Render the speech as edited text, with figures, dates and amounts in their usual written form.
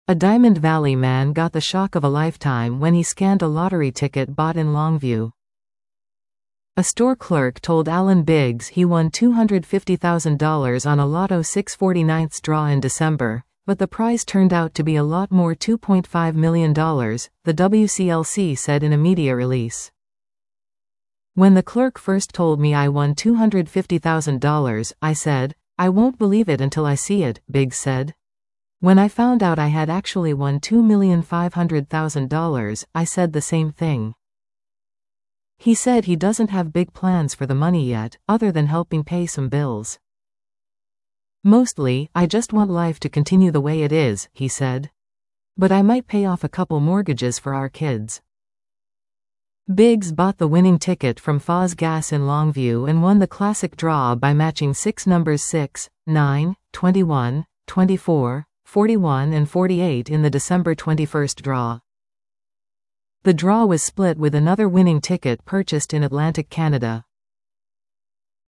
A Diamond Valley man got the shock of a lifetime when he scanned a lottery ticket bought in Longview. A store clerk told Alan Biggs he won $250,000 on a Lotto 6/49 draw in December, but the prize turned out to be a lot more, $2.5 million, the WCLC said in a media release. When the clerk first told me I won $250,000, I said, "I won't believe it until I see it," Biggs said. When I found out I had actually won $2,500,000, I said the same thing. He said he doesn't have big plans for the money yet, other than helping pay some bills. "Mostly, I just want life to continue the way it is," he said. "But I might pay off a couple mortgages for our kids." Biggs bought the winning ticket from Foz Gas in Longview and won the classic draw by matching 6 numbers 6, 9, 21, 24, 41 and 48 in the December 21st draw. The draw was split with another winning ticket purchased in Atlantic Canada.